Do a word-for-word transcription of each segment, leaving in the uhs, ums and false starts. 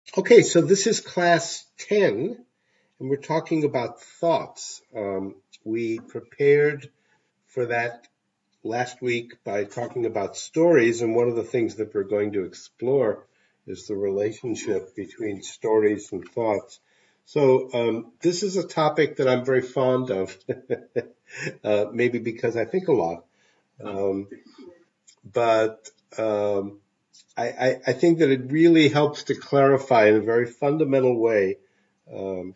Okay, so this is class ten, and we're talking about thoughts. Um, we prepared for that last week by talking about stories, and one of the things that we're going to explore is the relationship between stories and thoughts. So um, this is a topic that I'm very fond of, uh, maybe because I think a lot. Um, but um, I, I, I think that it really helps to clarify in a very fundamental way. Um,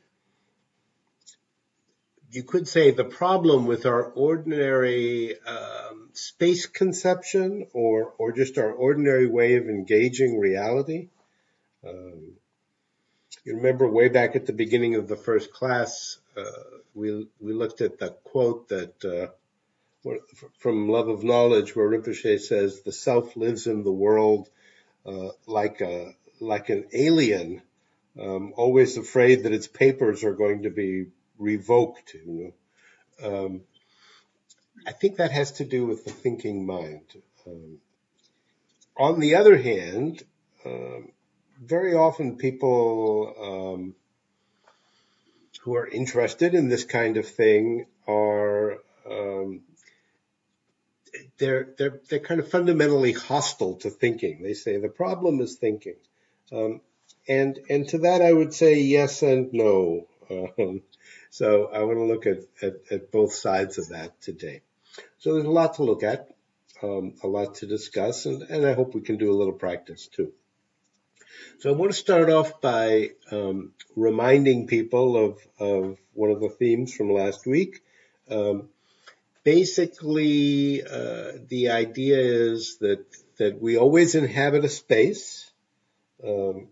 you could say the problem with our ordinary um, space conception, or or just our ordinary way of engaging reality. Um, you remember way back at the beginning of the first class, uh, we we looked at the quote that uh, from Love of Knowledge, where Rinpoche says, "The self lives in the world uh, like a like an alien, um, always afraid that its papers are going to be revoked." You know? um, I think that has to do with the thinking mind. Um, on the other hand, um, very often people um, who are interested in this kind of thing are um, they're they're they're kind of fundamentally hostile to thinking. They say the problem is thinking, um, and and to that I would say yes and no. Um, so I want to look at, at at both sides of that today. So there's a lot to look at, um, a lot to discuss, and, and I hope we can do a little practice too. So I want to start off by um, reminding people of, of one of the themes from last week. Um, basically, uh, the idea is that that we always inhabit a space. Um,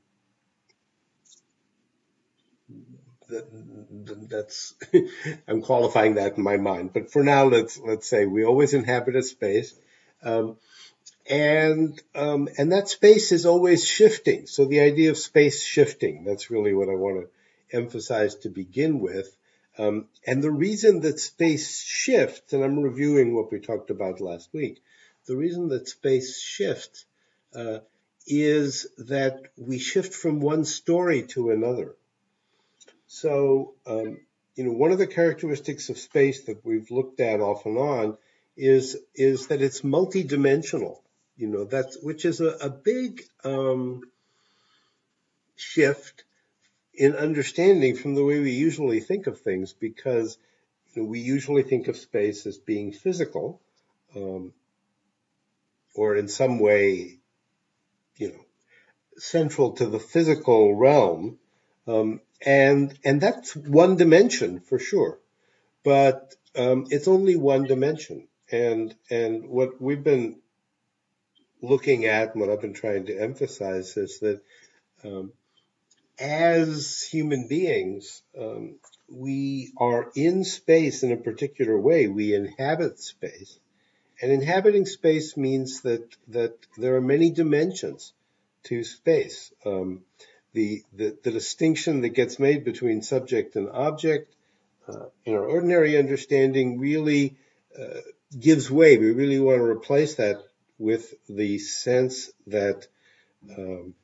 that, that's I'm qualifying that in my mind, but for now, let's let's say we always inhabit a space. Um, And um, and that space is always shifting. So the idea of space shifting, that's really what I want to emphasize to begin with. Um, and the reason that space shifts, and I'm reviewing what we talked about last week, the reason that space shifts uh, is that we shift from one story to another. So, um, you know, one of the characteristics of space that we've looked at off and on is is that it's multidimensional. You know, that's which is a, a big um, shift in understanding from the way we usually think of things, because you know, we usually think of space as being physical, um, or in some way, you know, central to the physical realm, um, and and that's one dimension for sure. But um, it's only one dimension. And and what we've been looking at, and what I've been trying to emphasize, is that um, as human beings, um, we are in space in a particular way. We inhabit space, and inhabiting space means that that there are many dimensions to space. Um, the, the the distinction that gets made between subject and object uh, in our ordinary understanding really uh, gives way. We really want to replace that with the sense that um,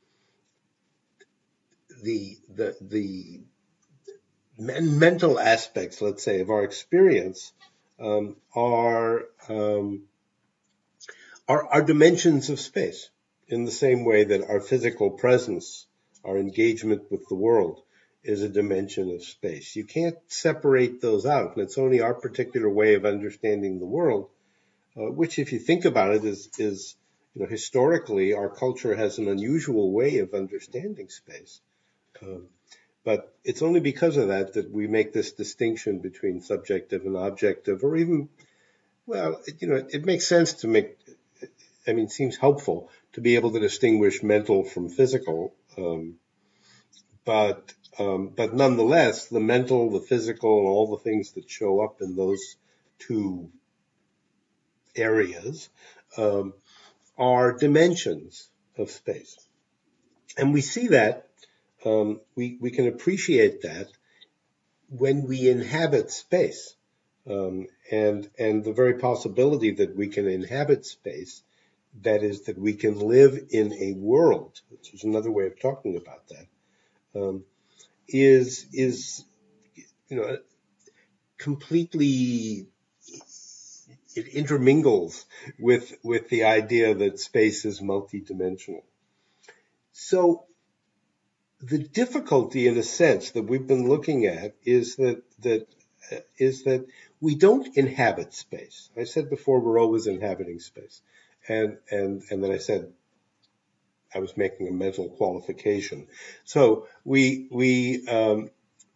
the the the mental aspects, let's say, of our experience um, are, um, are are dimensions of space, in the same way that our physical presence, our engagement with the world, is a dimension of space. You can't separate those out, and it's only our particular way of understanding the world, uh, which, if you think about it, is is you know historically our culture has an unusual way of understanding space. Um, but it's only because of that that we make this distinction between subjective and objective, or even, well, it, you know, it, it makes sense to make, I mean, it seems helpful to be able to distinguish mental from physical. Um, but, um, but nonetheless, the mental, the physical, and all the things that show up in those two areas, um, are dimensions of space. And we see that, um, we, we can appreciate that when we inhabit space. Um, and, and the very possibility that we can inhabit space, that is, that we can live in a world, which is another way of talking about that, um, is is you know completely, it intermingles with with the idea that space is multidimensional. So the difficulty, in a sense, that we've been looking at is that that uh, is that we don't inhabit space. I said before we're always inhabiting space, and and and then I said I was making a mental qualification. So we we um,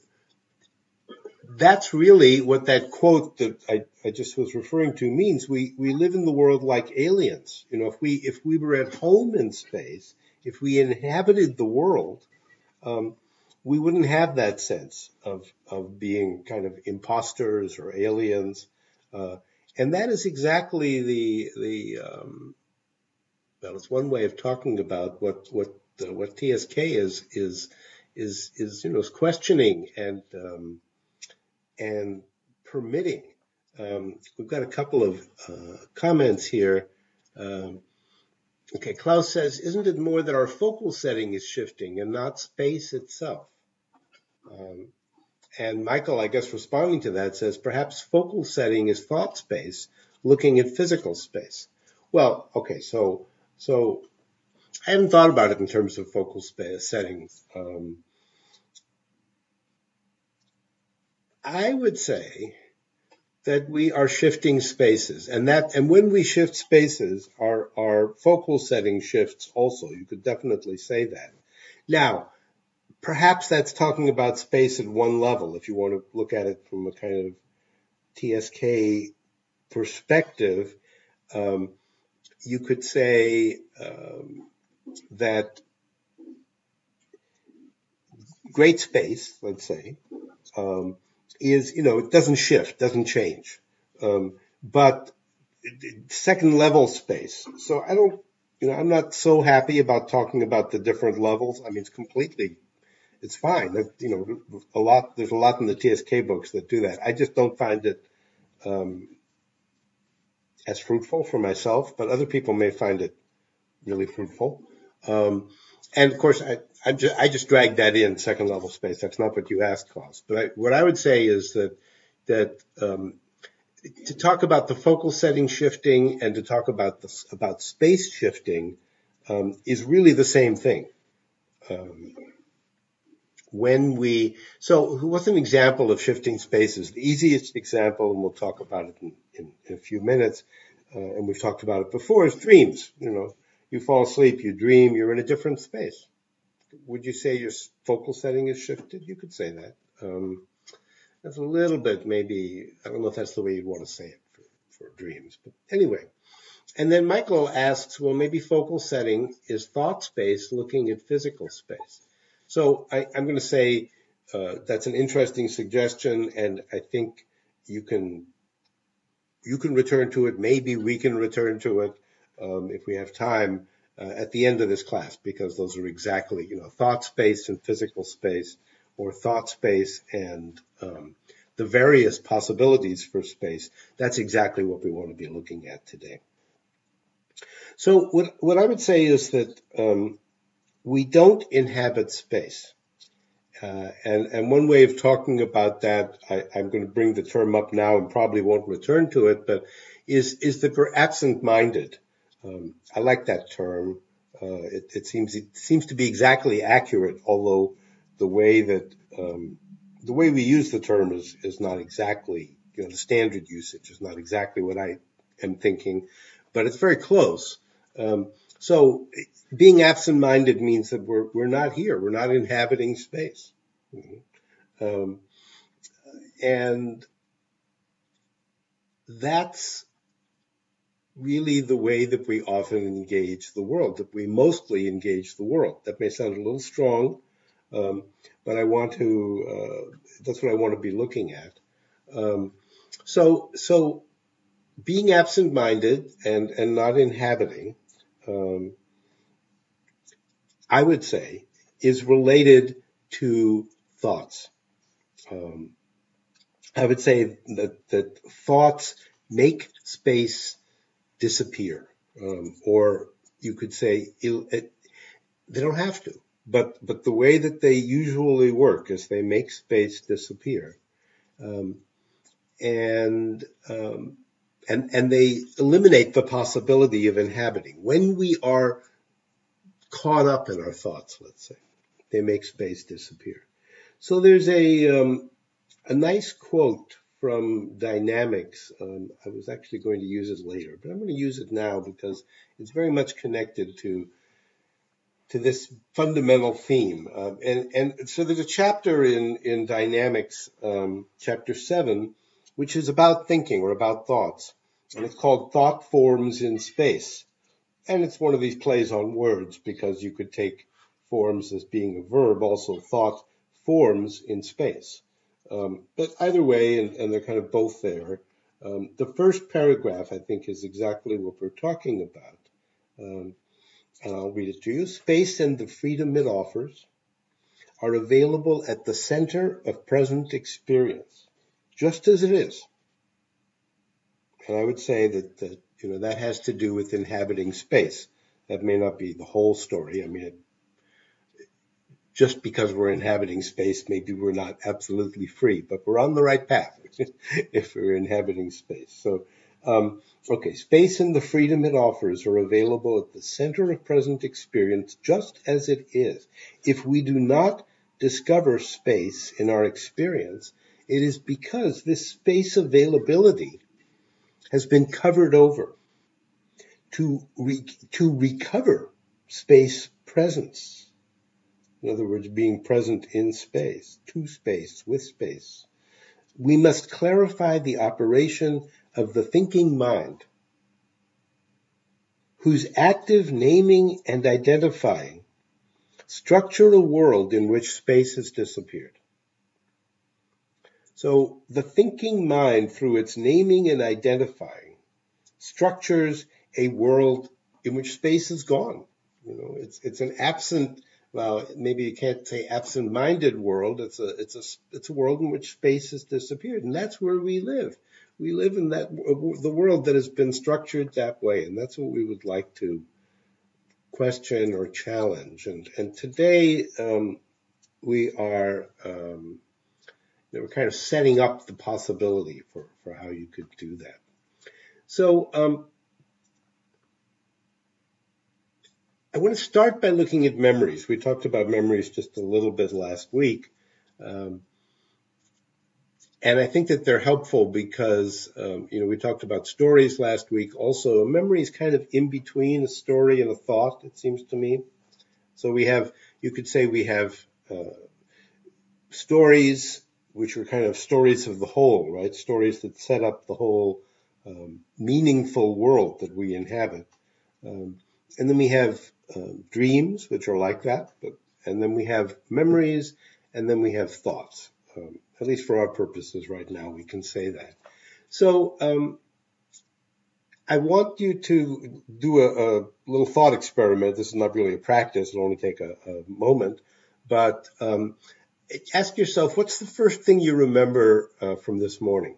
that's really what that quote that I, I just was referring to means. We we live in the world like aliens. You know, if we if we were at home in space, if we inhabited the world, um, we wouldn't have that sense of of being kind of imposters or aliens. Uh, and that is exactly the the um, well, it's one way of talking about what what uh, what T S K is is is is you know is questioning and um, and permitting. Um, we've got a couple of uh, comments here. Um, okay, Klaus says, "Isn't it more that our focal setting is shifting and not space itself?" Um, and Michael, I guess, responding to that, says, "Perhaps focal setting is thought space, looking at physical space." Well, okay, so so I haven't thought about it in terms of focal space settings. Um, I would say that we are shifting spaces, and that and when we shift spaces, our our focal setting shifts also. You could definitely say that. Now, perhaps that's talking about space at one level, if you want to look at it from a kind of T S K perspective. Um, you could say um, that great space, let's say, um, is, you know, it doesn't shift, doesn't change. Um, but second level space. So I don't, you know, I'm not so happy about talking about the different levels. I mean, it's completely, it's fine. That, you know, a lot, there's a lot in the T S K books that do that. I just don't find it um, as fruitful for myself, but other people may find it really fruitful. Um, and of course, I, I, just, I just dragged that in, second level space. That's not what you asked, Klaus. But I, what I would say is that that um, to talk about the focal setting shifting and to talk about the, about space shifting um, is really the same thing. Um, when we so what's an example of shifting spaces? The easiest example, and we'll talk about it in, in, in a few minutes, uh, and we've talked about it before, is dreams. You know, you fall asleep, you dream, you're in a different space. Would you say your focal setting is shifted? You could say that. Um, that's a little bit maybe, I don't know if that's the way you'd want to say it for, for dreams, but anyway. And then Michael asks, well, maybe focal setting is thought space looking at physical space. So I, I'm going to say uh, that's an interesting suggestion, and I think you can you can return to it. Maybe we can return to it um, if we have time uh, at the end of this class, because those are exactly, you know, thought space and physical space, or thought space and um, the various possibilities for space. That's exactly what we want to be looking at today. So what what I would say is that um, we don't inhabit space. Uh, and, and one way of talking about that, I, I'm going to bring the term up now and probably won't return to it, but is, is that we're absent-minded. Um, I like that term. Uh, it, it seems, it seems to be exactly accurate, although the way that, um, the way we use the term is, is not exactly, you know, the standard usage is not exactly what I am thinking, but it's very close. Um, so being absent-minded means that we're, we're not here. We're not inhabiting space. Um, and that's really the way that we often engage the world, that we mostly engage the world. That may sound a little strong, um, but I want to, uh, that's what I want to be looking at. Um, so, so being absent-minded and, and not inhabiting, um, I would say, is related to thoughts. Um, I would say that, that thoughts make space disappear, um, or you could say it, it, they don't have to. but but the way that they usually work is they make space disappear, um, and um, and and they eliminate the possibility of inhabiting. When we are caught up in our thoughts, let's say, they make space disappear. So there's a um, a nice quote from Dynamics. Um, I was actually going to use it later, but I'm going to use it now because it's very much connected to to this fundamental theme. Um, and, and so there's a chapter in, in Dynamics, um, chapter seven, which is about thinking or about thoughts. And it's called Thought Forms in Space. And it's one of these plays on words because you could take forms as being a verb, also thought forms in space. Um, but either way, and, and they're kind of both there. Um, the first paragraph, I think, is exactly what we're talking about. Um, and I'll read it to you. Space and the freedom it offers are available at the center of present experience, just as it is. And I would say that, that you know that has to do with inhabiting space. That may not be the whole story. I mean, it, just because we're inhabiting space, maybe we're not absolutely free, but we're on the right path if we're inhabiting space. So, um, okay, space and the freedom it offers are available at the center of present experience, just as it is. If we do not discover space in our experience, it is because this space availability has been covered over. To re- to recover space presence, in other words, being present in space, to space, with space, we must clarify the operation of the thinking mind, whose active naming and identifying structure a world in which space has disappeared. So the thinking mind, through its naming and identifying, structures a world in which space is gone. You know, it's it's an absent, well, maybe you can't say absent-minded world. It's a it's a it's a world in which space has disappeared, and that's where we live. We live in that the world that has been structured that way, and that's what we would like to question or challenge. And and today um, we are um, we're kind of setting up the possibility for for how you could do that. So. Um, I want to start by looking at memories. We talked about memories just a little bit last week. Um, and I think that they're helpful because, um, you know, we talked about stories last week. Also, a memory is kind of in between a story and a thought, it seems to me. So we have, you could say we have uh, stories, which are kind of stories of the whole, right? Stories that set up the whole um, meaningful world that we inhabit. Um, and then we have uh, dreams, which are like that, but, and then we have memories, and then we have thoughts. Um, at least for our purposes right now, we can say that. So um, I want you to do a, a little thought experiment. This is not really a practice. It'll only take a, a moment. But um, ask yourself, what's the first thing you remember uh, from this morning?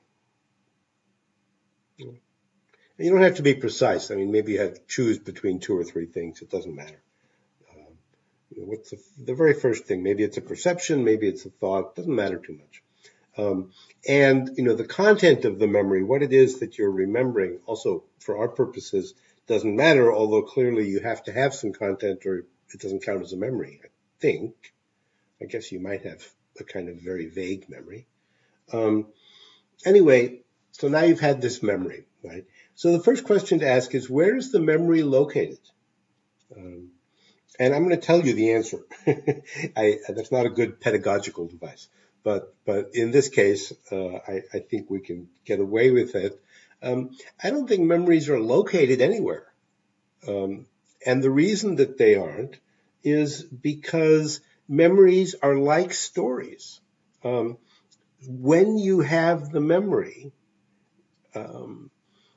You don't have to be precise. I mean, maybe you have to choose between two or three things. It doesn't matter. Uh, you know, what's the, the very first thing? Maybe it's a perception. Maybe it's a thought. It doesn't matter too much. Um, and, you know, the content of the memory, what it is that you're remembering, also for our purposes, doesn't matter, although clearly you have to have some content or it doesn't count as a memory, I think. I guess you might have a kind of very vague memory. Um, anyway, so now you've had this memory, right? So the first question to ask is, where is the memory located? Um, and I'm going to tell you the answer. I, that's not a good pedagogical device, but but in this case, uh, I, I think we can get away with it. Um, I don't think memories are located anywhere, um, and the reason that they aren't is because memories are like stories. Um, when you have the memory, um,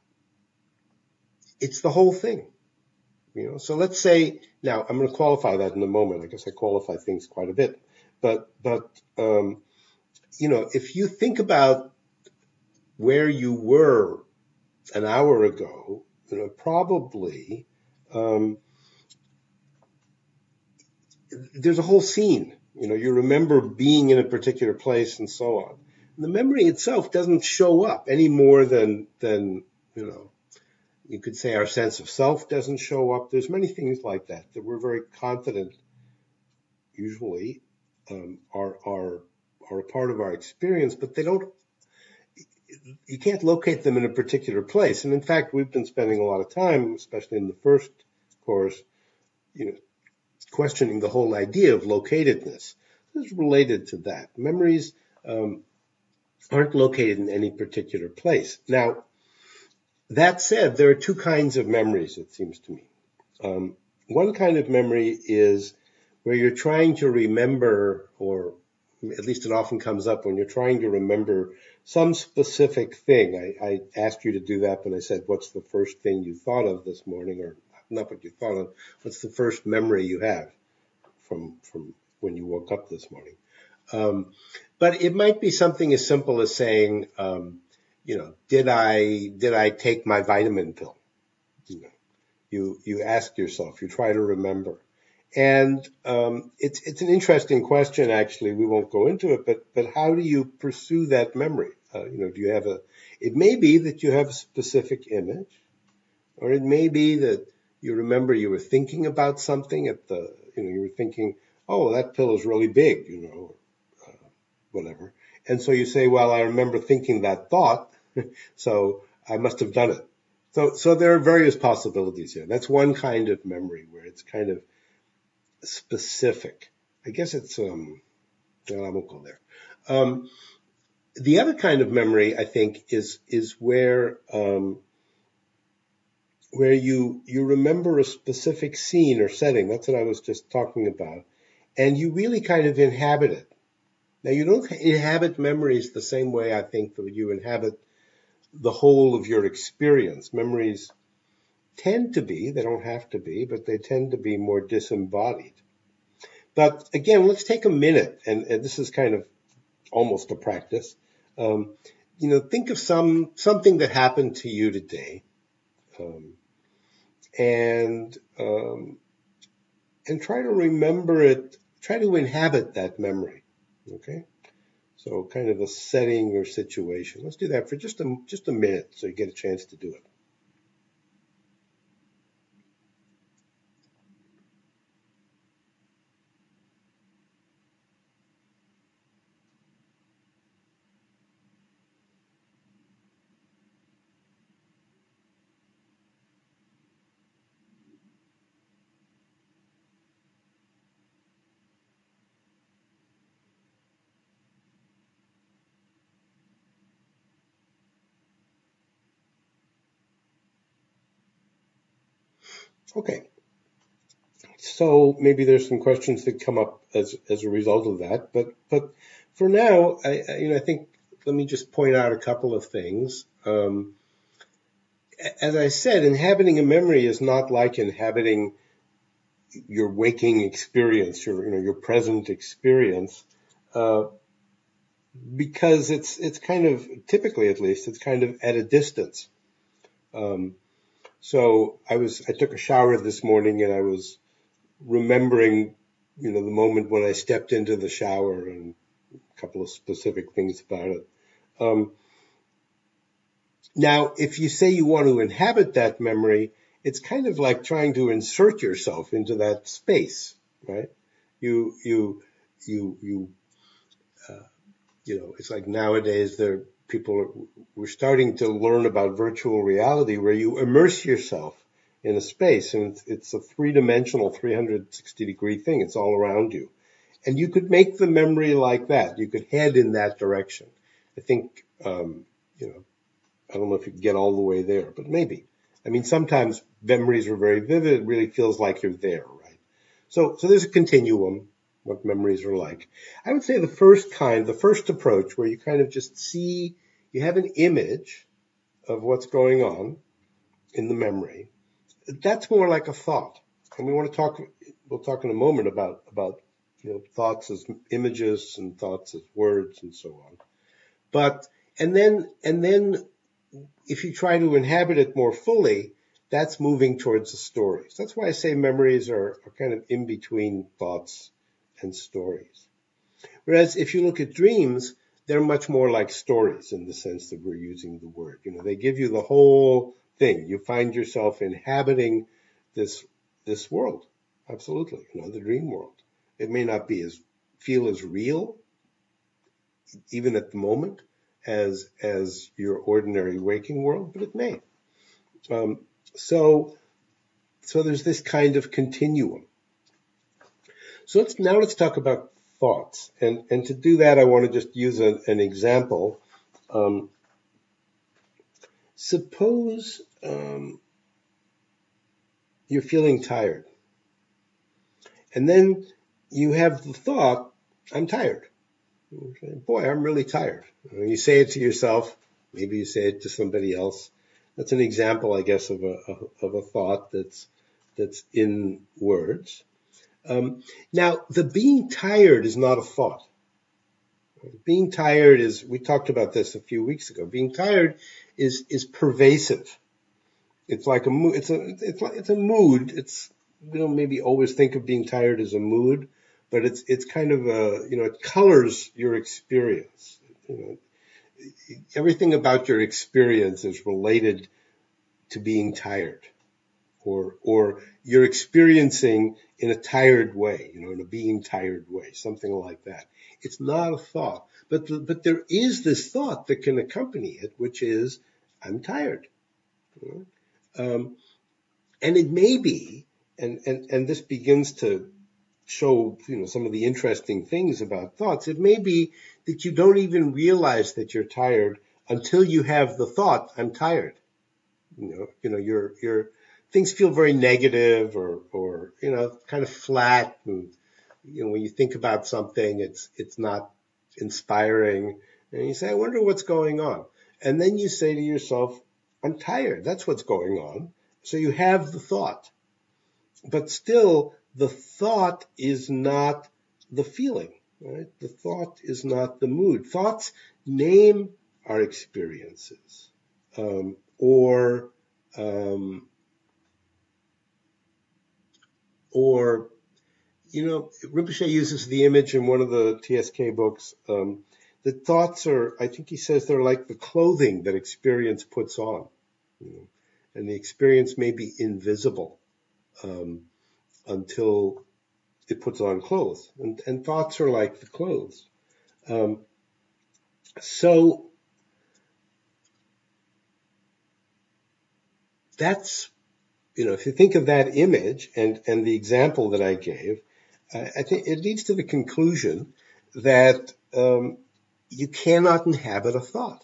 it's the whole thing. You know, so let's say, now I'm going to qualify that in a moment. I guess I qualify things quite a bit. But, but, um, you know, if you think about where you were an hour ago, you know, probably, um, there's a whole scene. You know, you remember being in a particular place and so on. And the memory itself doesn't show up any more than, than, you know, you could say our sense of self doesn't show up. There's many things like that that we're very confident usually um, are, are, are a part of our experience, but they don't, you can't locate them in a particular place. And in fact, we've been spending a lot of time, especially in the first course, you know, questioning the whole idea of locatedness. This is related to that. Memories um, aren't located in any particular place. Now, that said, there are two kinds of memories, it seems to me. Um, one kind of memory is where you're trying to remember, or at least it often comes up when you're trying to remember some specific thing. I, I asked you to do that when I said, what's the first thing you thought of this morning, or not what you thought of, what's the first memory you have from from when you woke up this morning. Um, but it might be something as simple as saying, um, you know, did I did I take my vitamin pill? You know, you you ask yourself, you try to remember, and um, it's it's an interesting question. Actually, we won't go into it, but but how do you pursue that memory? Uh, you know, do you have a? It may be that you have a specific image, or it may be that you remember you were thinking about something at the, you know, you were thinking, oh, that pill is really big, you know, uh, whatever. And so you say, well, I remember thinking that thought, so I must have done it. So, so there are various possibilities here. That's one kind of memory where it's kind of specific. I guess it's, um, well, I won't go there. Um, the other kind of memory, I think, is, is where, um, where you, you remember a specific scene or setting. That's what I was just talking about. And you really kind of inhabit it. Now, you don't inhabit memories the same way I think that you inhabit the whole of your experience. Memories tend to be, they don't have to be, but they tend to be more disembodied. But again, let's take a minute, and, and this is kind of almost a practice. Um, you know, think of some something that happened to you today. Um, and um, and try to remember it, try to inhabit that memory, okay? So kind of a setting or situation. Let's do that for just a, just a minute so you get a chance to do it. Okay. So maybe there's some questions that come up as, as a result of that, but, but for now, I, I you know, I think, let me just point out a couple of things. Um, as I said, inhabiting a memory is not like inhabiting your waking experience, your, you know, your present experience, uh, because it's, it's kind of, typically at least, it's kind of at a distance. Um, so I was, I took a shower this morning and I was remembering, you know, the moment when I stepped into the shower and a couple of specific things about it. Um, now, if you say you want to inhabit that memory, it's kind of like trying to insert yourself into that space, right? You, you, you, you, uh, you know, it's like nowadays there, people are, we're starting to learn about virtual reality where you immerse yourself in a space, and it's, it's a three-dimensional, three hundred sixty degree thing. It's all around you. And you could make the memory like that. You could head in that direction. I think, um, you know, I don't know if you can get all the way there, but maybe. I mean, sometimes memories are very vivid. It really feels like you're there, right? So, so there's a continuum, what memories are like. I would say the first kind, the first approach where you kind of just see, you have an image of what's going on in the memory. That's more like a thought. And we want to talk, we'll talk in a moment about, about, you know, thoughts as images and thoughts as words and so on. But, and then, and then if you try to inhabit it more fully, that's moving towards the stories. That's why I say memories are, are kind of in between thoughts and stories. Whereas if you look at dreams, they're much more like stories in the sense that we're using the word. You know, they give you the whole thing. You find yourself inhabiting this this world. Absolutely, you know, the dream world. It may not be as feel as real, even at the moment, as as your ordinary waking world, but it may. Um, so so there's this kind of continuum. So let's now let's talk about thoughts, and and to do that, I want to just use a, an example. Um, suppose um, you're feeling tired, and then you have the thought, "I'm tired." Boy, I'm really tired. You say it to yourself. Maybe you say it to somebody else. That's an example, I guess, of a of a thought that's that's in words. Um, now, the being tired is not a thought. Being tired is, we talked about this a few weeks ago. Being tired is is pervasive. It's like a mood. It's a it's like it's a mood. It's, we don't maybe always think of being tired as a mood, but it's it's kind of a, you know, it colors your experience. You know, everything about your experience is related to being tired, or or you're experiencing in a tired way, you know, in a being tired way, something like that. It's not a thought, but the, but there is this thought that can accompany it, which is, I'm tired. You know? Um, and it may be, and, and, and this begins to show, you know, some of the interesting things about thoughts. It may be that you don't even realize that you're tired until you have the thought, I'm tired. You know, you know, you're, you're, things feel very negative, or, or, you know, kind of flat. And, you know, when you think about something, it's, it's not inspiring. And you say, I wonder what's going on. And then you say to yourself, I'm tired. That's what's going on. So you have the thought, but still the thought is not the feeling, right? The thought is not the mood. Thoughts name our experiences, um, or, um, or, you know, Rinpoche uses the image in one of the T S K books. Um, the thoughts are, I think he says they're like the clothing that experience puts on, you know, and the experience may be invisible, um, until it puts on clothes, and, and thoughts are like the clothes. Um, so that's, you know, if you think of that image and, and the example that I gave, uh, I think it leads to the conclusion that um, you cannot inhabit a thought.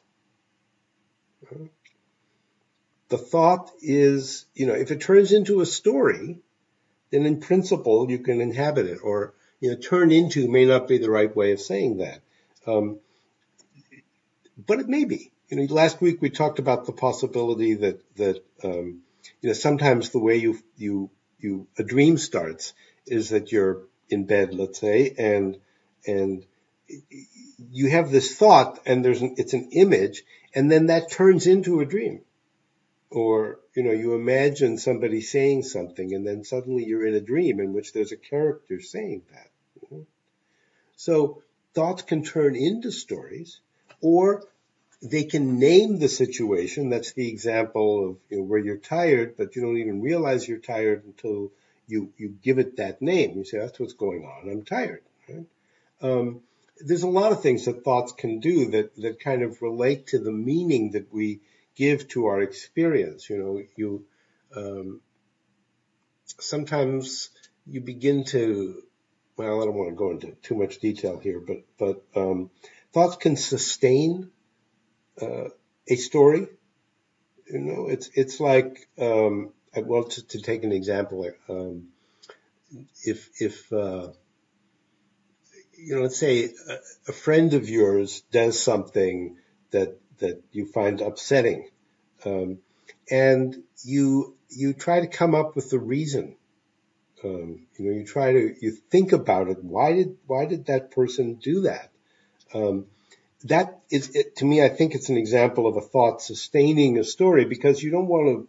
The thought is, you know, if it turns into a story, then in principle you can inhabit it, or, you know, turn into may not be the right way of saying that. Um, but it may be. You know, last week we talked about the possibility that, that, um, you know, sometimes the way you, you, you, a dream starts is that you're in bed, let's say, and, and you have this thought, and there's an, it's an image, and then that turns into a dream. Or, you know, you imagine somebody saying something, and then suddenly you're in a dream in which there's a character saying that. You know? So thoughts can turn into stories, or they can name the situation. That's the example of, you know, where you're tired, but you don't even realize you're tired until you, you give it that name. You say, that's what's going on. I'm tired. Right? Um, there's a lot of things that thoughts can do that, that kind of relate to the meaning that we give to our experience. You know, you, um, sometimes you begin to, well, I don't want to go into too much detail here, but, but, um, thoughts can sustain, uh, a story. You know, it's, it's like, um, well, to, to take an example, um, if, if, uh, you know, let's say a, a friend of yours does something that, that you find upsetting, um, and you, you try to come up with the reason. Um, you know, you try to, you think about it. Why did, why did that person do that? Um, that is, it, to me, I think it's an example of a thought sustaining a story, because you don't want to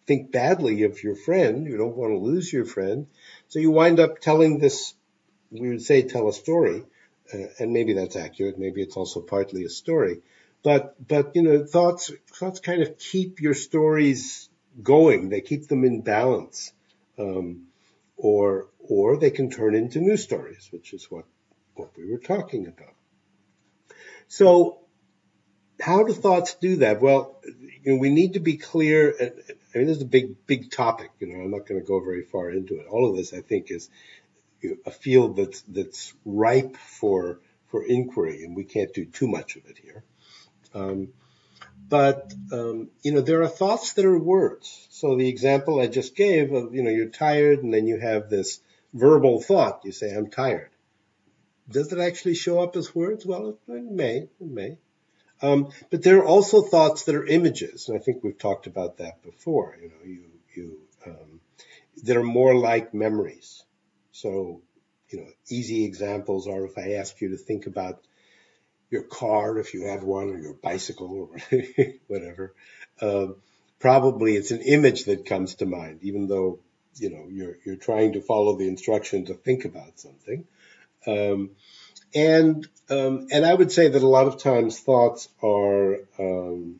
think badly of your friend. You don't want to lose your friend. So you wind up telling this, we would say tell a story, uh, and maybe that's accurate. Maybe it's also partly a story. But, but, you know, thoughts, thoughts kind of keep your stories going. They keep them in balance. Um, or, or they can turn into new stories, which is what, what we were talking about. So how do thoughts do that? Well, you know, we need to be clear. And, I mean, this is a big, big topic. You know, I'm not going to go very far into it. All of this, I think, is you know, a field that's that's ripe for for inquiry, and we can't do too much of it here. Um, but um, you know, there are thoughts that are words. So the example I just gave of you know, you're tired, and then you have this verbal thought. You say, "I'm tired." Does it actually show up as words? Well, it, it may. It may. Um, but there are also thoughts that are images, and I think we've talked about that before. You know, you you um, that are more like memories. So, you know, easy examples are if I ask you to think about your car, if you have one, or your bicycle, or whatever. Um, probably it's an image that comes to mind, even though you know you're you're trying to follow the instruction to think about something. Um, And um, and I would say that a lot of times thoughts are um,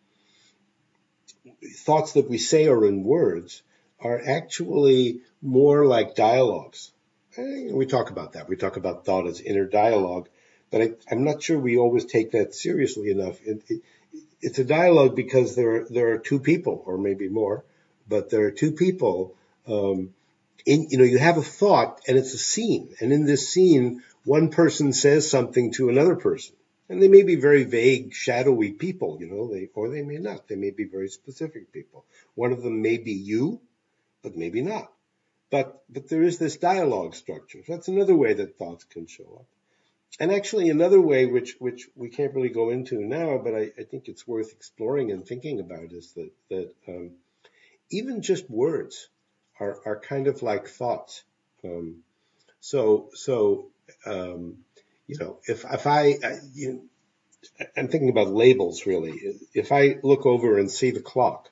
thoughts that we say are in words are actually more like dialogues. Eh, We talk about that. We talk about thought as inner dialogue, but I, I'm not sure we always take that seriously enough. It, it, it's a dialogue because there there are two people, or maybe more, but there are two people. Um, in, you know, you have a thought and it's a scene. And in this scene, one person says something to another person. And they may be very vague, shadowy people, you know, they, or they may not. They may be very specific people. One of them may be you, but maybe not. But, but there is this dialogue structure. So that's another way that thoughts can show up. And actually another way, which, which we can't really go into now, but I, I think it's worth exploring and thinking about is that, that, um, even just words are, are kind of like thoughts. Um, so, so, um, you know, if, if I, I you, I'm thinking about labels really. If I look over and see the clock,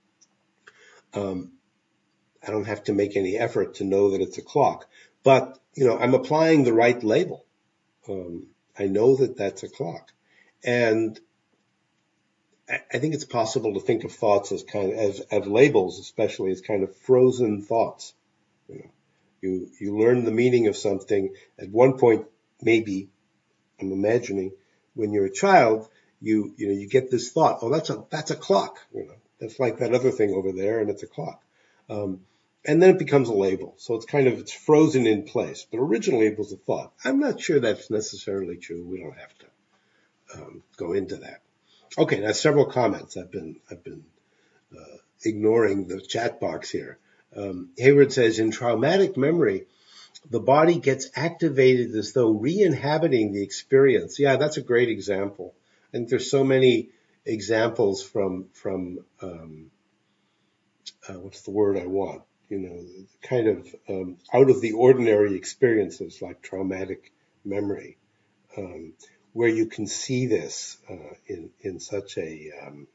um, I don't have to make any effort to know that it's a clock, but, you know, I'm applying the right label. Um, I know that that's a clock. And I, I think it's possible to think of thoughts as kind of, as, as labels, especially as kind of frozen thoughts. You know, you, you learn the meaning of something at one point, maybe, I'm imagining, when you're a child, you, you know, you get this thought, oh, that's a, that's a clock, you know, that's like that other thing over there and it's a clock. Um, and then it becomes a label. So it's kind of, it's frozen in place, but originally it was a thought. I'm not sure that's necessarily true. We don't have to, um, go into that. Okay. Now several comments. I've been, I've been, uh, ignoring the chat box here. Um, Hayward says, in traumatic memory, the body gets activated as though re-inhabiting the experience. Yeah, that's a great example. I think there's so many examples from, from, um, uh, what's the word I want? You know, kind of, um, out of the ordinary experiences like traumatic memory, um, where you can see this, uh, in, in such a, um,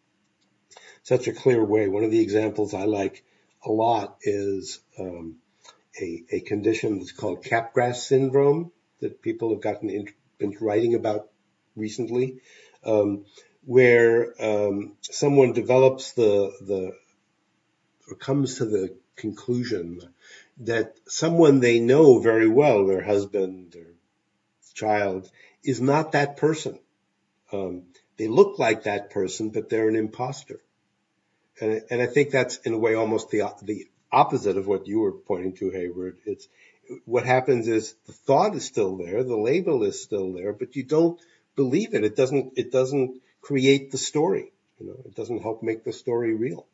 such a clear way. One of the examples I like a lot is, um, a, a condition that's called Capgras syndrome that people have gotten in, been writing about recently, um, where um, someone develops the the or comes to the conclusion that someone they know very well, their husband, their child, is not that person. Um, they look like that person, but they're an imposter. And, and I think that's in a way almost the the opposite of what you were pointing to, Hayward. It's what happens is the thought is still there, the label is still there, but you don't believe it. It doesn't it doesn't create the story. You know, it doesn't help make the story real.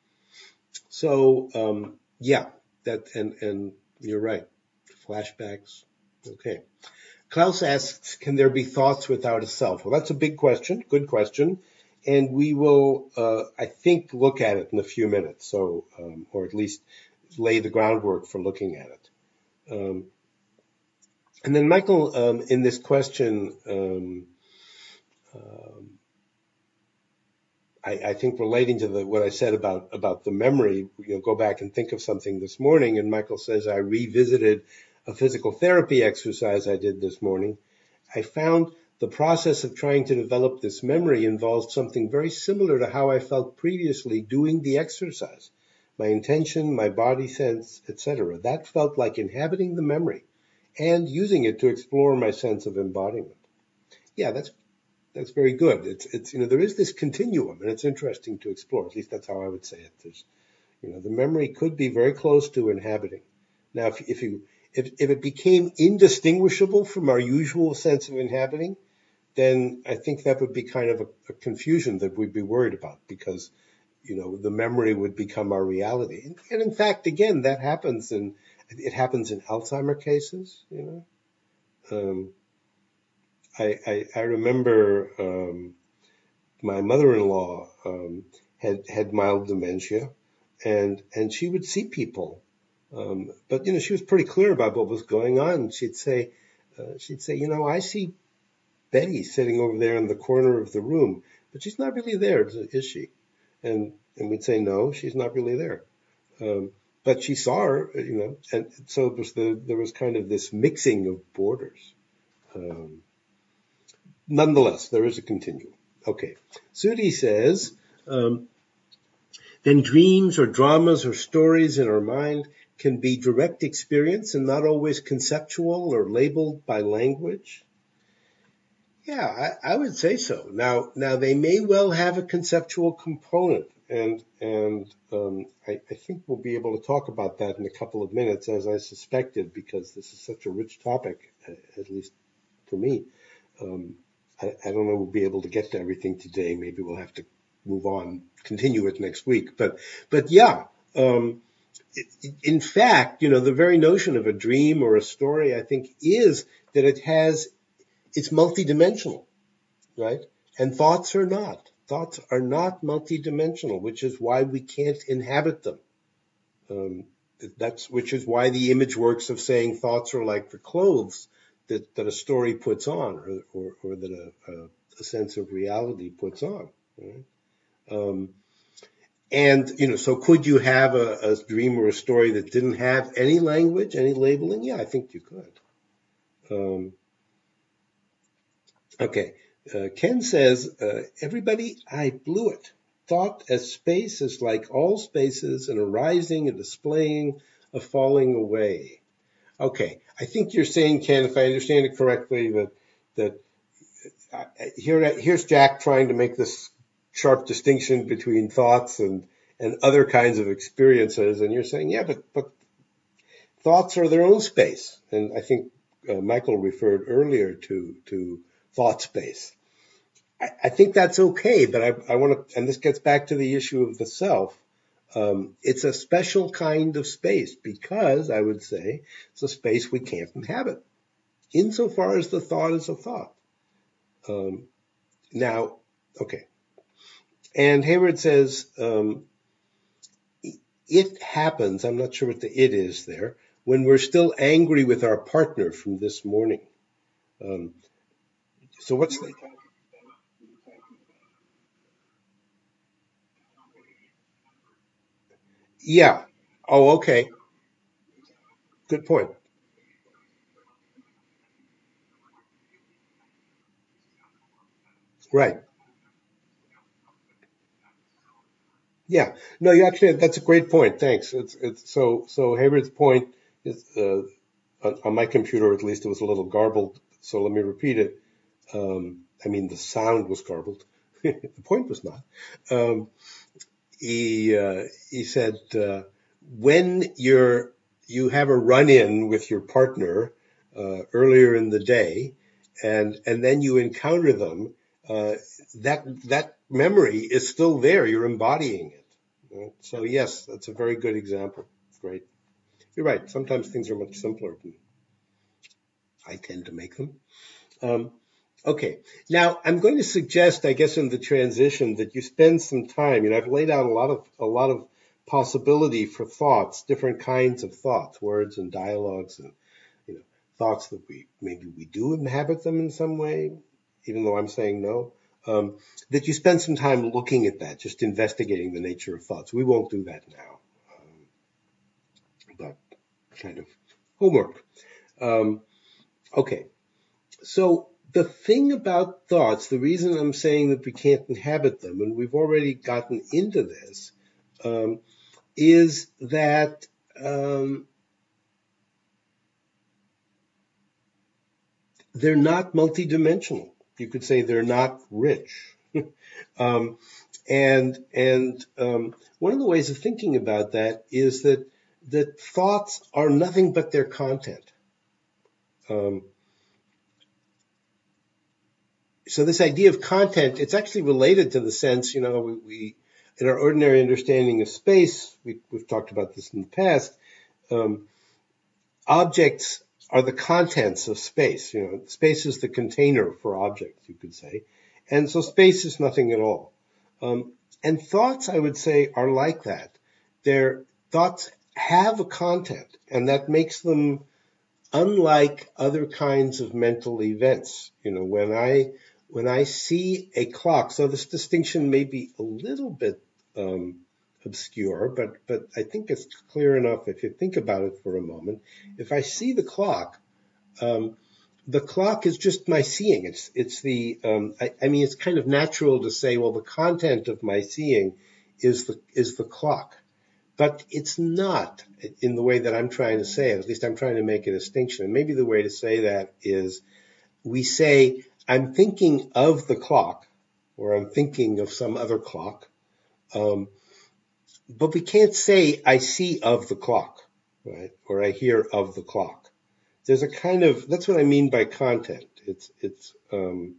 So um, yeah, that and and you're right. Flashbacks. Okay. Klaus asks, can there be thoughts without a self? Well, that's a big question. Good question. And we will, uh, I think, look at it in a few minutes. So, um, or at least lay the groundwork for looking at it. Um, and then Michael, um, in this question, um, um, I, I think relating to the what I said about about the memory, you know, go back and think of something this morning, and Michael says I revisited a physical therapy exercise I did this morning. I found the process of trying to develop this memory involved something very similar to how I felt previously doing the exercise. My intention, my body sense, et cetera. That felt like inhabiting the memory and using it to explore my sense of embodiment. Yeah, that's that's very good. It's it's you know there is this continuum, and it's interesting to explore. At least that's how I would say it. There's you know the memory could be very close to inhabiting. Now, if if you if if it became indistinguishable from our usual sense of inhabiting, then I think that would be kind of a, a confusion that we'd be worried about, because you know the memory would become our reality. And, and in fact, again, that happens in it happens in Alzheimer cases. You know. Um, I, I, I remember um, my mother-in-law um, had had mild dementia, and and she would see people, um, but you know she was pretty clear about what was going on. She'd say, uh, she'd say, you know, I see Betty sitting over there in the corner of the room, but she's not really there, is she? And and we'd say, no, she's not really there. Um, but she saw her, you know, and so it was the there was kind of this mixing of borders. Um, Nonetheless, there is a continuum. Okay. Sudi says, um, then dreams or dramas or stories in our mind can be direct experience and not always conceptual or labeled by language. Yeah, I, I would say so. Now, now they may well have a conceptual component, and and um, I, I think we'll be able to talk about that in a couple of minutes, as I suspected, because this is such a rich topic, at least for me. Um, I, I don't know we'll be able to get to everything today. Maybe we'll have to move on, continue it next week. But, but yeah, um, it, in fact, you know, the very notion of a dream or a story, I think, is that it has, it's multidimensional, right? And thoughts are not. Thoughts are not multidimensional, which is why we can't inhabit them. Um, that's, which is why the image works of saying thoughts are like the clothes that, that a story puts on, or, or, or that a, a, a sense of reality puts on. Right? Um, and, you know, so could you have a, a dream or a story that didn't have any language, any labeling? Yeah, I think you could. Um, okay. Uh, Ken says, uh, everybody, I blew it. Thought as space is like all spaces, an arising, a displaying, a falling away. Okay, I think you're saying, Ken, if I understand it correctly, that that uh, here here's Jack trying to make this sharp distinction between thoughts and and other kinds of experiences, and you're saying, yeah, but but thoughts are their own space, and I think uh, Michael referred earlier to to thought space. I, I think that's okay, but I, I want to, and this gets back to the issue of the self. Um, it's a special kind of space because, I would say, it's a space we can't inhabit, insofar as the thought is a thought. Um, now, okay. And Hayward says, um, it happens, I'm not sure what the it is there, when we're still angry with our partner from this morning. Um, so what's the... Yeah. Oh, okay. Good point. Right. Yeah. No, you actually, that's a great point. Thanks. It's, it's so, so Hayward's point is, uh, on, on my computer, at least, it was a little garbled. So let me repeat it. Um, I mean, the sound was garbled. The point was not. Um, he, uh, he said, uh, when you're, you have a run-in with your partner, uh, earlier in the day, and, and then you encounter them, uh, that, that memory is still there. You're embodying it. Right? So yes, that's a very good example. Great. You're right. Sometimes things are much simpler than I tend to make them. Um, okay. Now I'm going to suggest, I guess, in the transition that you spend some time. You know, I've laid out a lot of a lot of possibility for thoughts, different kinds of thoughts, words and dialogues, and you know, thoughts that we maybe we do inhabit them in some way, even though I'm saying no. um, that you spend some time looking at that, just investigating the nature of thoughts. We won't do that now, um, but kind of homework. Um, okay, so the thing about thoughts, the reason I'm saying that we can't inhabit them, and we've already gotten into this, um, is that um, they're not multidimensional. You could say they're not rich. um, and and um, one of the ways of thinking about that is that that thoughts are nothing but their content. Um, so this idea of content, it's actually related to the sense, you know, we, we in our ordinary understanding of space, we, we've talked about this in the past. Um, objects are the contents of space. You know, space is the container for objects, you could say. And so space is nothing at all. Um, and thoughts, I would say, are like that. Their thoughts have a content, and that makes them unlike other kinds of mental events. You know, when I when I see a clock, so this distinction may be a little bit um, obscure, but but I think it's clear enough if you think about it for a moment. If I see the clock, um, the clock is just my seeing. It's it's the um, I, I mean it's kind of natural to say, well, the content of my seeing is the is the clock, but it's not in the way that I'm trying to say it. At least I'm trying to make a distinction. And maybe the way to say that is we say I'm thinking of the clock, or I'm thinking of some other clock. Um, But we can't say I see of the clock, right? Or I hear of the clock. There's a kind of, that's what I mean by content. It's, it's, um,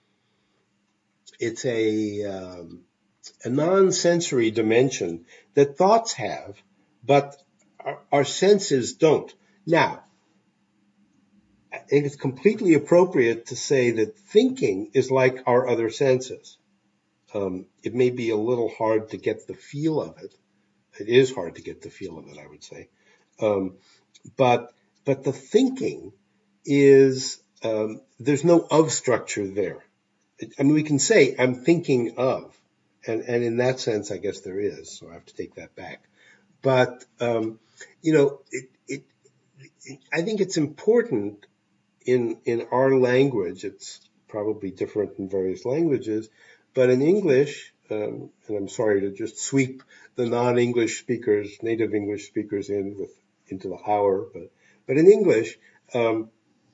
it's a, um, a non-sensory dimension that thoughts have, but our, our senses don't. Now, I think it's completely appropriate to say that thinking is like our other senses. Um, it may be a little hard to get the feel of it. It is hard to get the feel of it, I would say. Um, but but the thinking is, um, there's no of structure there. I mean, we can say, I'm thinking of. And, and in that sense, I guess there is. So I have to take that back. But, um, you know, it, it, it, I think it's important in, in our language. It's probably different in various languages. But in English, um, and I'm sorry to just sweep the non-English speakers, native English speakers in with into the hour, but but in English, um,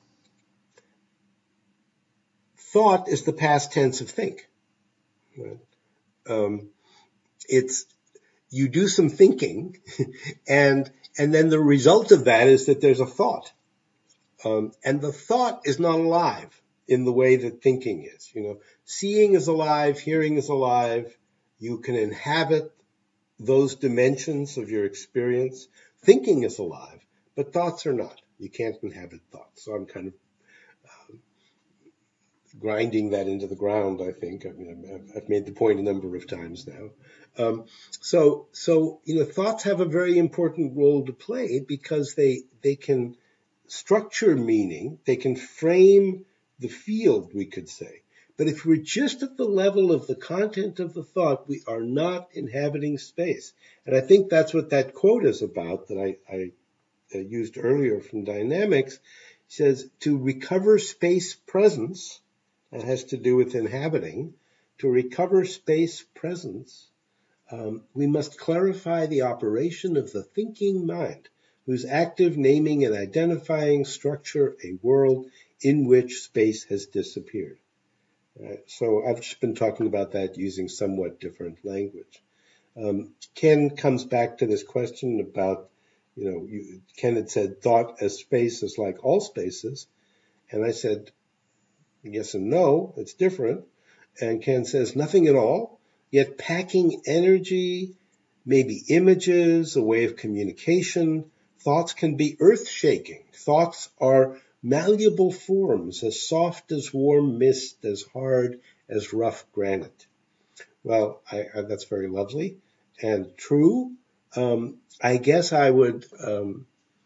thought is the past tense of think. Right? Um, it's you do some thinking, and and then the result of that is that there's a thought, um, and the thought is not alive in the way that thinking is. You know, seeing is alive, hearing is alive. You can inhabit those dimensions of your experience. Thinking is alive, but thoughts are not. You can't inhabit thoughts. So I'm kind of um, grinding that into the ground, I think. I mean, I've, I've made the point a number of times now. Um, so, so, you know, thoughts have a very important role to play because they, they can structure meaning. They can frame the field, we could say. But if we're just at the level of the content of the thought, we are not inhabiting space. And I think that's what that quote is about that I, I uh, used earlier from Dynamics. It says, to recover space presence, that has to do with inhabiting, to recover space presence, um, we must clarify the operation of the thinking mind, whose active naming and identifying structure a world in which space has disappeared. Right? So I've just been talking about that using somewhat different language. Um, Ken comes back to this question about, you know, you, Ken had said thought as space is like all spaces. And I said, yes and no, it's different. And Ken says nothing at all, yet packing energy, maybe images, a way of communication. Thoughts can be earth-shaking. Thoughts are malleable forms, as soft as warm mist, as hard as rough granite. Well, I, I, that's very lovely and true. Um, I guess I would, um,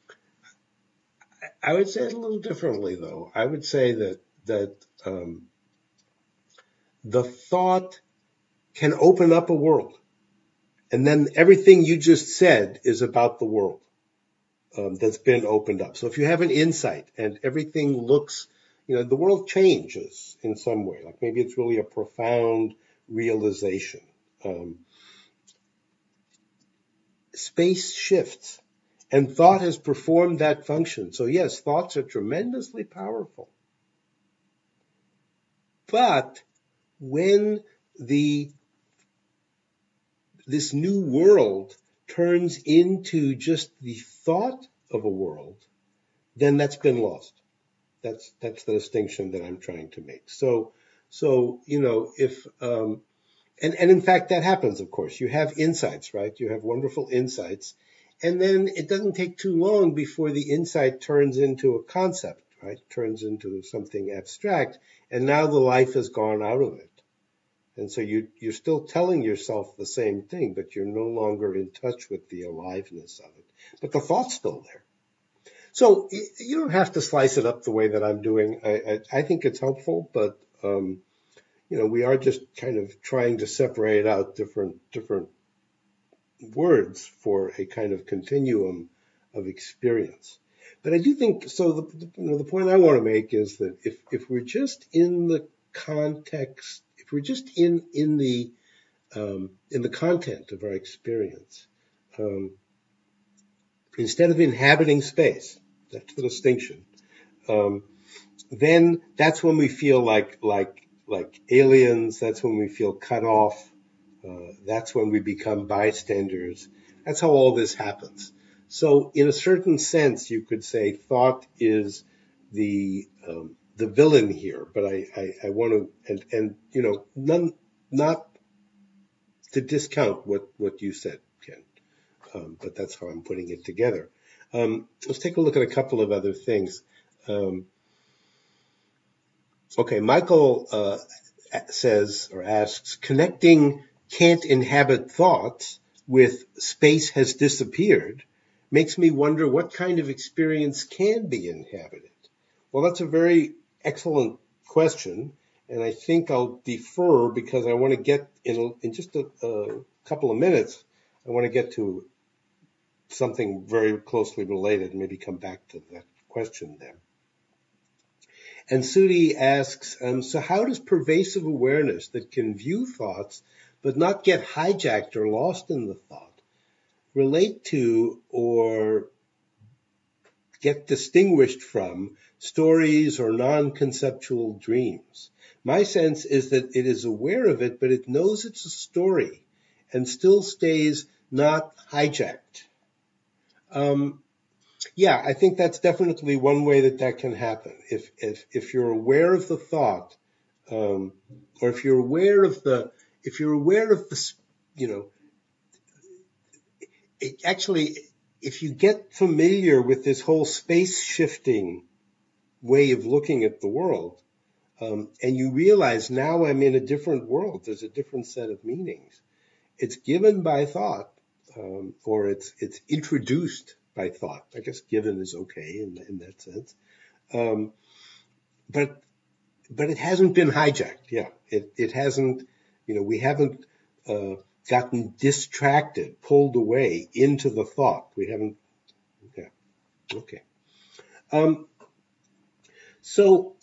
I would say it a little differently, though. I would say that that um, the thought can open up a world. And then everything you just said is about the world um, that's been opened up. So if you have an insight and everything looks, you know, the world changes in some way. Like maybe it's really a profound realization. Um, space shifts. And thought has performed that function. So yes, thoughts are tremendously powerful. But when the this new world turns into just the thought of a world, then that's been lost. That's that's the distinction that I'm trying to make. So so you know if um, and and in fact that happens. Of course, you have insights, right? You have wonderful insights, and then it doesn't take too long before the insight turns into a concept, right? Turns into something abstract, and now the life has gone out of it. And so you, you're still telling yourself the same thing, but you're no longer in touch with the aliveness of it. But the thought's still there. So you don't have to slice it up the way that I'm doing. I, I, I think it's helpful, but um, you know, we are just kind of trying to separate out different different words for a kind of continuum of experience. But I do think so. The, you know, the point I want to make is that if if we're just in the context, if we're just in in the um, in the content of our experience, um, instead of inhabiting space, that's the distinction. Um, then that's when we feel like like like aliens. That's when we feel cut off. Uh, that's when we become bystanders. That's how all this happens. So, in a certain sense, you could say thought is the um, the villain here. But I, I, I want to and and you know none not to discount what what you said, Ken. Um, but that's how I'm putting it together. Um, let's take a look at a couple of other things. Um, okay, Michael uh, says or asks, connecting can't inhabit thoughts with space has disappeared makes me wonder what kind of experience can be inhabited. Well, that's a very excellent question, and I think I'll defer because I want to get in, in just a, a couple of minutes, I want to get to something very closely related and maybe come back to that question then. And Sudi asks, um, so how does pervasive awareness that can view thoughts but not get hijacked or lost in the thought relate to or get distinguished from stories or non-conceptual dreams? My sense is that it is aware of it, but it knows it's a story and still stays not hijacked. Um, Yeah, I think that's definitely one way that that can happen. If if if you're aware of the thought, um, or if you're aware of the, if you're aware of the, you know, it actually, if you get familiar with this whole space shifting way of looking at the world, um, and you realize now I'm in a different world, there's a different set of meanings. It's given by thought, um, or it's it's introduced by thought. I guess given is okay in in that sense. Um, but but it hasn't been hijacked. Yeah, it it hasn't. You know, we haven't uh, gotten distracted, pulled away into the thought. We haven't. Yeah. Okay. Um, so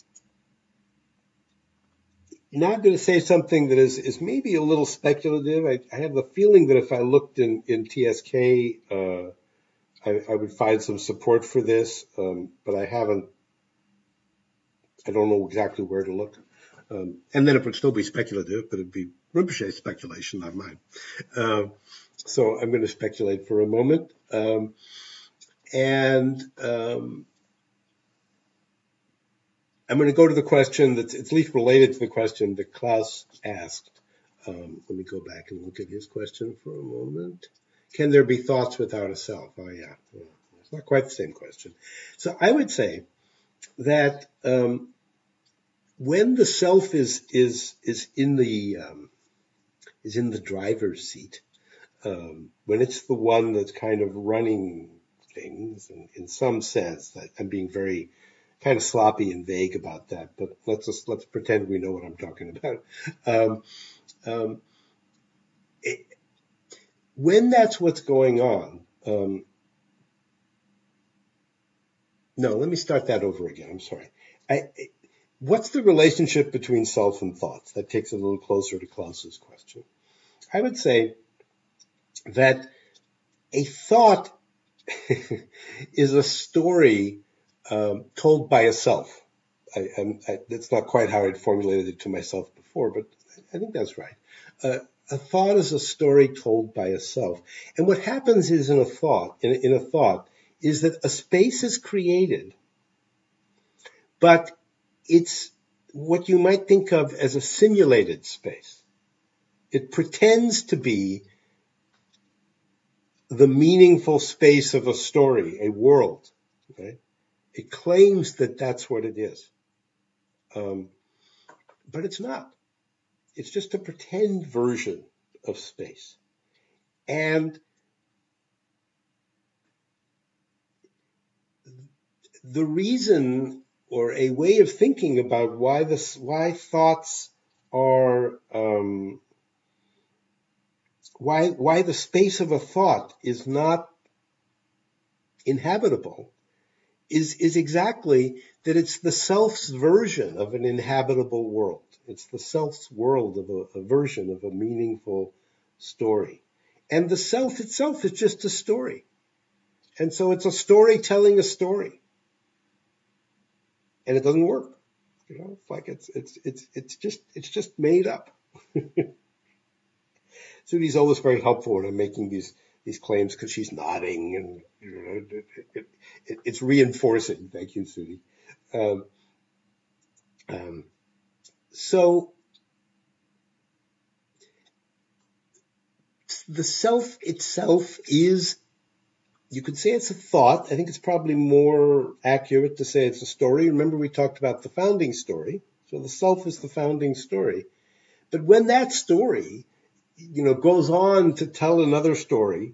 now I'm going to say something that is is maybe a little speculative. I, I have the feeling that if I looked in in T S K, uh, I, I would find some support for this, um, but I haven't. I don't know exactly where to look. Um, and then it would still be speculative, but it'd be Rinpoche's speculation, not mine. Uh, so I'm going to speculate for a moment. Um, and um, I'm going to go to the question that's at least related to the question that Klaus asked. Um, let me go back and look at his question for a moment. Can there be thoughts without a self? Oh, yeah. yeah. It's not quite the same question. So I would say that um, when the self is is is in the um, is in the driver's seat, um, when it's the one that's kind of running things, in, in some sense, that I'm being very kind of sloppy and vague about that, but let's just, let's pretend we know what I'm talking about. Um, um, it, when that's what's going on, um, no, let me start that over again. I'm sorry. I, what's the relationship between self and thoughts? That takes a little closer to Klaus's question. I would say that a thought is a story um, told by a self. I, I, that's not quite how I'd formulated it to myself before, but I think that's right. Uh, a thought is a story told by a self. And what happens is in a thought, in, in a thought, is that a space is created, but it's what you might think of as a simulated space. It pretends to be the meaningful space of a story, a world. Right? It claims that that's what it is. Um, but it's not. It's just a pretend version of space. And the reason or a way of thinking about why this, why thoughts are, um, why, why the space of a thought is not inhabitable is, is exactly that it's the self's version of an inhabitable world. It's the self's world of a, a version of a meaningful story. And the self itself is just a story. And so it's a story telling a story. And it doesn't work. You know, it's like it's it's it's it's just it's just made up. Sudi's always very helpful when I'm making these these claims because she's nodding and you know it, it, it, it's reinforcing. Thank you, Sudi. Um, um, so the self itself is, you could say it's a thought. I think it's probably more accurate to say it's a story. Remember we talked about the founding story. So the self is the founding story. But when that story, you know, goes on to tell another story,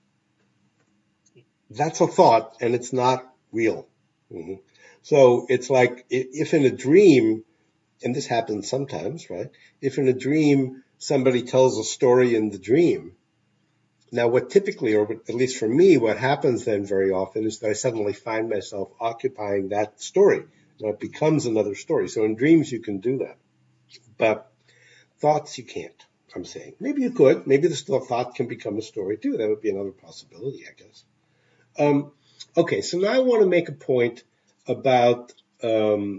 that's a thought and it's not real. Mm-hmm. So it's like if in a dream, and this happens sometimes, right? If in a dream somebody tells a story in the dream, now what typically, or at least for me, what happens then very often is that I suddenly find myself occupying that story. Now it becomes another story. So in dreams you can do that. But thoughts you can't, I'm saying. Maybe you could. Maybe the thought can become a story too. That would be another possibility, I guess. Um, okay, so now I want to make a point about um,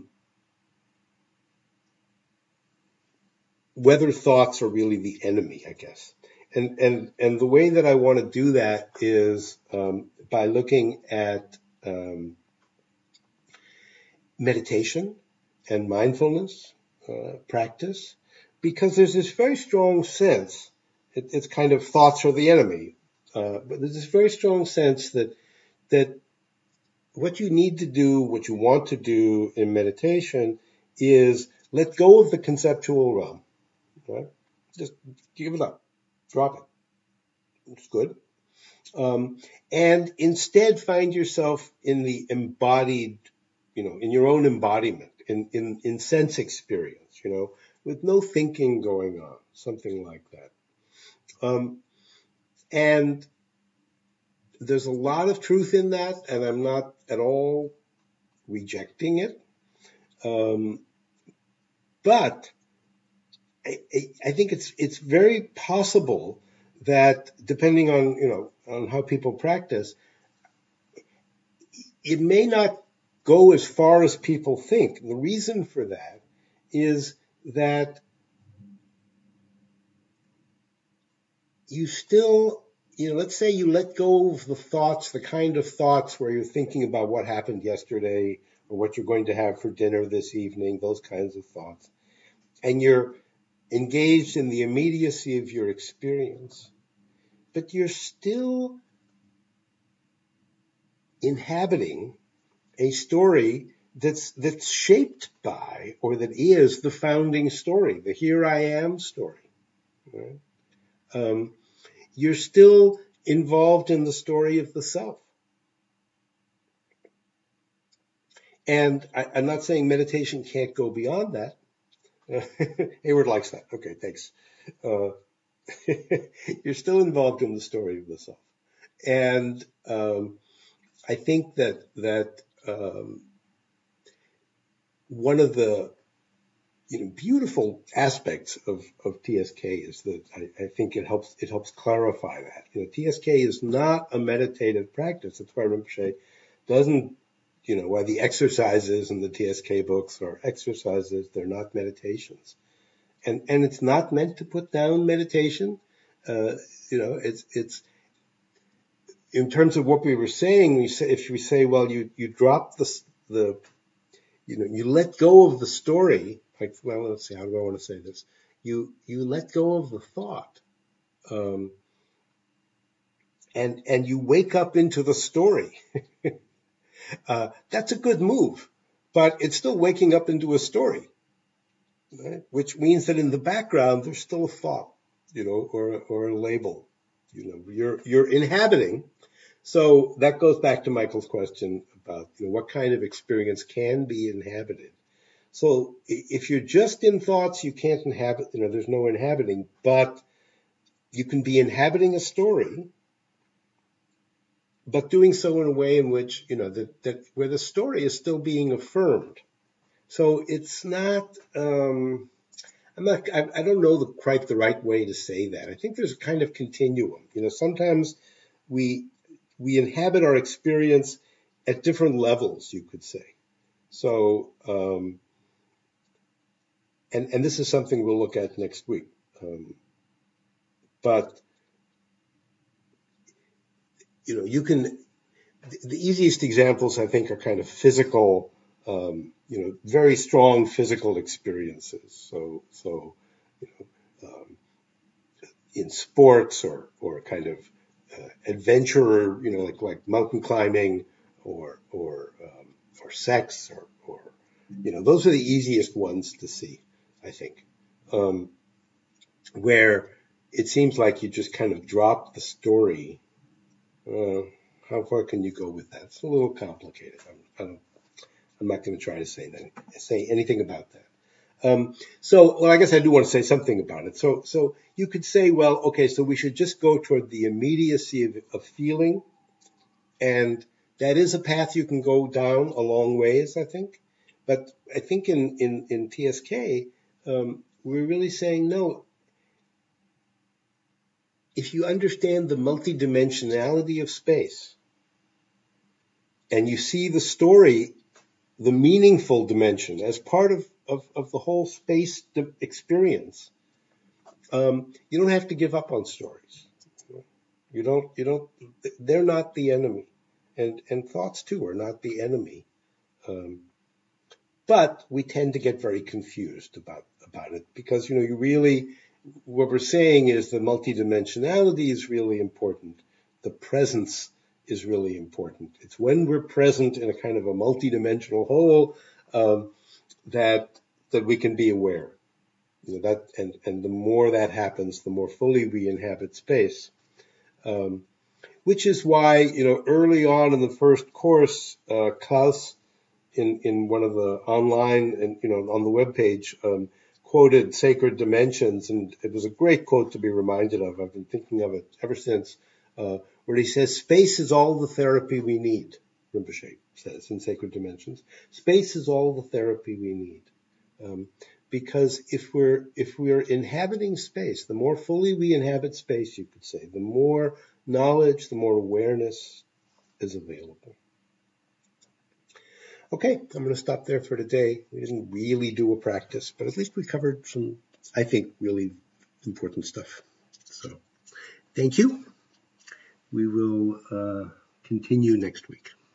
whether thoughts are really the enemy, I guess. And and and the way that I want to do that is um, by looking at um, meditation and mindfulness uh, practice, because there's this very strong sense. It, it's kind of thoughts are the enemy, uh, but there's this very strong sense that that what you need to do, what you want to do in meditation, is let go of the conceptual realm. Right? Just give it up, drop it. It's good. Um, and instead find yourself in the embodied, you know, in your own embodiment, in, in, in sense experience, you know, with no thinking going on, something like that. Um, and there's a lot of truth in that, and I'm not at all rejecting it. Um, but I, I think it's, it's very possible that depending on, you know, on how people practice, it may not go as far as people think. The reason for that is that you still, you know, let's say you let go of the thoughts, the kind of thoughts where you're thinking about what happened yesterday or what you're going to have for dinner this evening, those kinds of thoughts. And you're engaged in the immediacy of your experience, but you're still inhabiting a story that's that's shaped by, or that is the founding story, the here I am story. Right? Um, you're still involved in the story of the self. And I, I'm not saying meditation can't go beyond that. Hayward likes that. Okay, thanks. Uh, you're still involved in the story of the self. And um, I think that that um, one of the you know beautiful aspects of, of T S K is that I, I think it helps it helps clarify that. You know, T S K is not a meditative practice. That's why Rinpoche doesn't, you know, why the exercises in the T S K books are exercises, they're not meditations. And and it's not meant to put down meditation. Uh, you know, it's it's in terms of what we were saying. We say if we say, well, you you drop the the you know you let go of the story. Like, well, let's see, how do I want to say this? You you let go of the thought, um, and and you wake up into the story. uh, that's a good move, but it's still waking up into a story, right? Which means that in the background there's still a thought, you know, or or a label. You know, you're you're inhabiting. So that goes back to Michael's question about, you know, what kind of experience can be inhabited. So if you're just in thoughts, you can't inhabit, you know, there's no inhabiting, but you can be inhabiting a story, but doing so in a way in which, you know, that, that where the story is still being affirmed. So it's not, um, I'm not, I, I don't know the, quite the right way to say that. I think there's a kind of continuum. You know, sometimes we, we inhabit our experience at different levels, you could say. So, um, and, and this is something we'll look at next week. Um, but, you know, you can, the, the easiest examples, I think, are kind of physical, um, you know, very strong physical experiences. So, so, you know, um, in sports or, or kind of uh, adventurer, you know, like, like mountain climbing or, or, um, or sex or, or, you know, those are the easiest ones to see, I think. Um, where it seems like you just kind of drop the story. Uh, how far can you go with that? It's a little complicated. I'm, I'm, I'm not going to try to say that, say anything about that. Um, so, well, I guess I do want to say something about it. So, so you could say, well, okay, so we should just go toward the immediacy of, of feeling, and that is a path you can go down a long ways, I think. But I think in in, in T S K, um, we're really saying no. If you understand the multidimensionality of space, and you see the story, the meaningful dimension as part of, of, of the whole space experience, um, you don't have to give up on stories. You don't, you don't, they're not the enemy. And, and thoughts too are not the enemy. Um, but we tend to get very confused about, about it because, you know, you really, what we're saying is the multidimensionality is really important. The presence is really important. It's when we're present in a kind of a multidimensional whole, um, that, that we can be aware. You know, that, and, and the more that happens, the more fully we inhabit space. Um, which is why, you know, early on in the first course, uh, Klaus, in, in one of the online and, you know, on the webpage, um, quoted Sacred Dimensions, and it was a great quote to be reminded of. I've been thinking of it ever since, uh, where he says, space is all the therapy we need, Rinpoche says in Sacred Dimensions. Space is all the therapy we need. Um, because if we're, if we're inhabiting space, the more fully we inhabit space, you could say, the more knowledge, the more awareness is available. Okay, I'm going to stop there for today. We didn't really do a practice, but at least we covered some, I think, really important stuff. So, thank you. We will uh, continue next week.